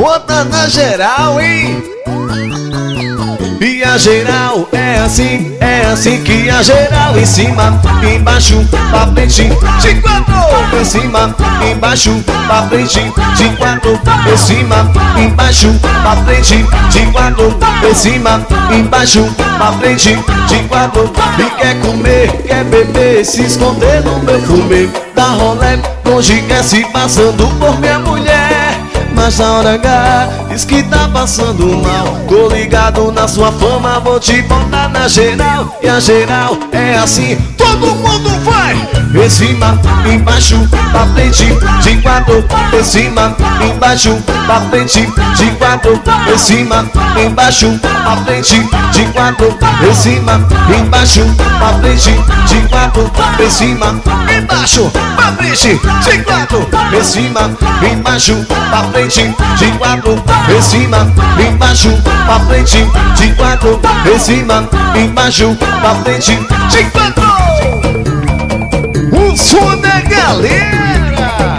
Bota na geral, hein? E a geral é assim que a geral em cima, embaixo, pra frente, de quatro. Em cima, embaixo, pra frente, de quatro. Em cima, embaixo, pra frente, de quatro. Em cima, embaixo, pra frente, de quatro. E quer comer, quer beber, se esconder no meu fumê. Dá rolé, longe quer se passando por minha mulher. Mas na hora H diz que tá passando mal. Tô ligado na sua fama, vou te botar na geral. E a geral é assim, todo mundo vai. Em cima, embaixo, pra frente, de quatro. Em cima, embaixo, pra frente, de quatro. Em cima, embaixo, pra frente, de quatro. Em cima, embaixo, pra frente, de quatro. Em cima, embaixo, pra frente, de quatro. Em cima, embaixo, pra frente, de quatro. Em cima, embaixo, pra frente, de quatro. Em cima, embaixo, pra frente, de quatro. O som da galera.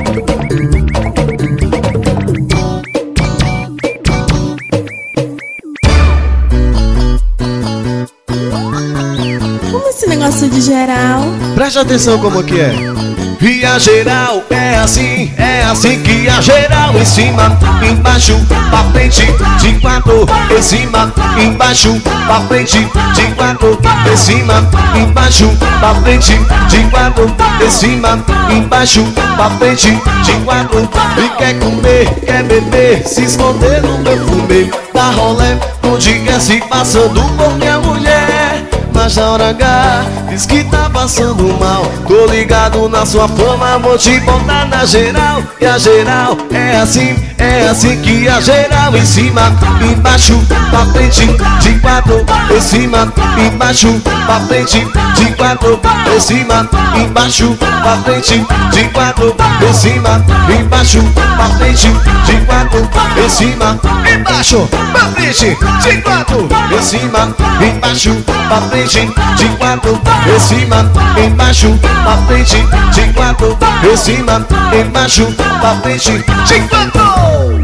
Como esse negócio de geral? Preste atenção como que é. E a geral é assim que a geral em cima, embaixo, pra frente, de quatro. Em cima, embaixo, pra frente, de quatro. Em cima, embaixo, pra frente, de quatro. Em cima, embaixo, pra frente, de quatro. E quer comer, quer beber, se esconder no meu fumê. Dá rolé, onde quer se passando por minha mulher. Mas na hora H diz que tá passando mal. Tô ligado na sua fama, vou te botar na geral. E a geral é assim que a geral em cima, embaixo, pra frente, de quatro. Em cima, embaixo, pra frente, de quatro. Em cima, embaixo, pra frente, de quatro. Em cima, embaixo, pra frente, de quatro. Em cima, embaixo, pra frente, de quatro. Em cima, embaixo, pra frente, de quatro. Em cima, embaixo, pra frente, de quatro. Em cima, embaixo, pra frente, de quatro.